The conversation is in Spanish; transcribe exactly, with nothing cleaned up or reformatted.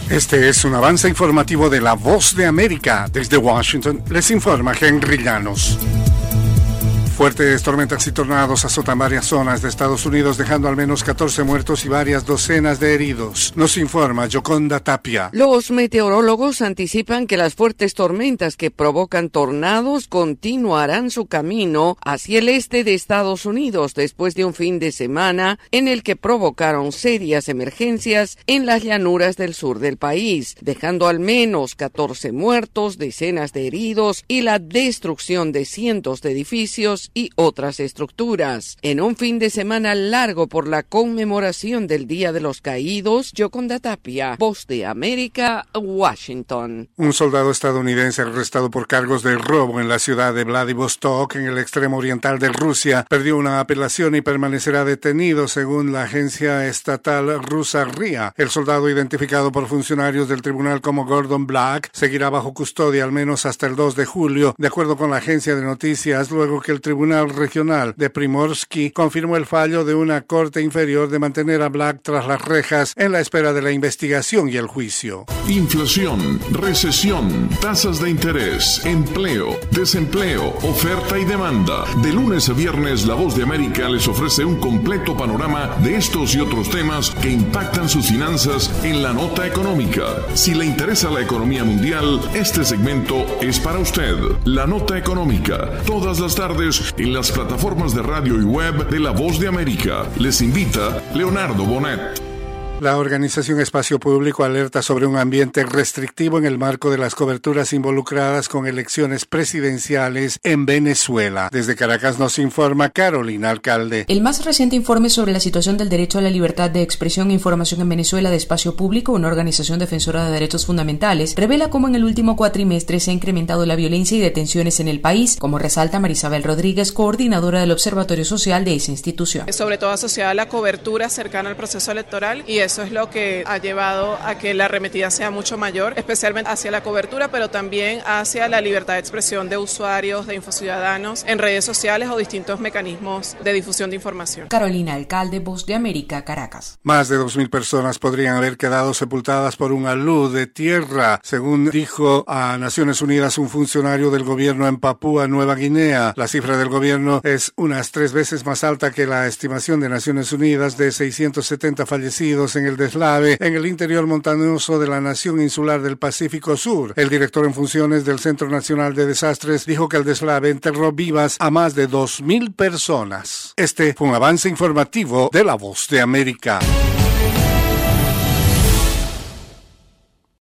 Este es un avance informativo de La Voz de América. Desde Washington les informa Henry Llanos. Fuertes tormentas y tornados azotan varias zonas de Estados Unidos, dejando al menos catorce muertos y varias docenas de heridos. Nos informa Yoconda Tapia. Los meteorólogos anticipan que las fuertes tormentas que provocan tornados continuarán su camino hacia el este de Estados Unidos después de un fin de semana en el que provocaron serias emergencias en las llanuras del sur del país, dejando al menos catorce muertos, decenas de heridos y la destrucción de cientos de edificios y otras estructuras. En un fin de semana largo por la conmemoración del Día de los Caídos, Yoconda Tapia, Voz de América, Washington. Un soldado estadounidense arrestado por cargos de robo en la ciudad de Vladivostok, en el extremo oriental de Rusia, perdió una apelación y permanecerá detenido, según la agencia estatal rusa R I A. El soldado, identificado por funcionarios del tribunal como Gordon Black, seguirá bajo custodia al menos hasta el dos de julio, de acuerdo con la agencia de noticias, luego que el Tribunal Regional de Primorsky confirmó el fallo de una corte inferior de mantener a Black tras las rejas en la espera de la investigación y el juicio. Inflación, recesión, tasas de interés, empleo, desempleo, oferta y demanda. De lunes a viernes, La Voz de América les ofrece un completo panorama de estos y otros temas que impactan sus finanzas en la nota económica. Si le interesa la economía mundial, este segmento es para usted. La nota económica, todas las tardes en las plataformas de radio y web de La Voz de América. Les invita Leonardo Bonet. La organización Espacio Público alerta sobre un ambiente restrictivo en el marco de las coberturas involucradas con elecciones presidenciales en Venezuela. Desde Caracas nos informa Carolina Alcalde. El más reciente informe sobre la situación del derecho a la libertad de expresión e información en Venezuela de Espacio Público, una organización defensora de derechos fundamentales, revela cómo en el último cuatrimestre se ha incrementado la violencia y detenciones en el país, como resalta Marisabel Rodríguez, coordinadora del Observatorio Social de esa institución. Sobre todo asociada a la cobertura cercana al proceso electoral, y eso es lo que ha llevado a que la arremetida sea mucho mayor, especialmente hacia la cobertura, pero también hacia la libertad de expresión de usuarios, de infociudadanos en redes sociales o distintos mecanismos de difusión de información. Carolina Alcalde, Voz de América, Caracas. Más de dos mil personas podrían haber quedado sepultadas por un alud de tierra, según dijo a Naciones Unidas un funcionario del gobierno en Papúa Nueva Guinea. La cifra del gobierno es unas tres veces más alta que la estimación de Naciones Unidas de seiscientos setenta fallecidos en el deslave en el interior montañoso de la nación insular del Pacífico Sur. El director en funciones del Centro Nacional de Desastres dijo que el deslave enterró vivas a más de dos mil personas. Este fue un avance informativo de La Voz de América.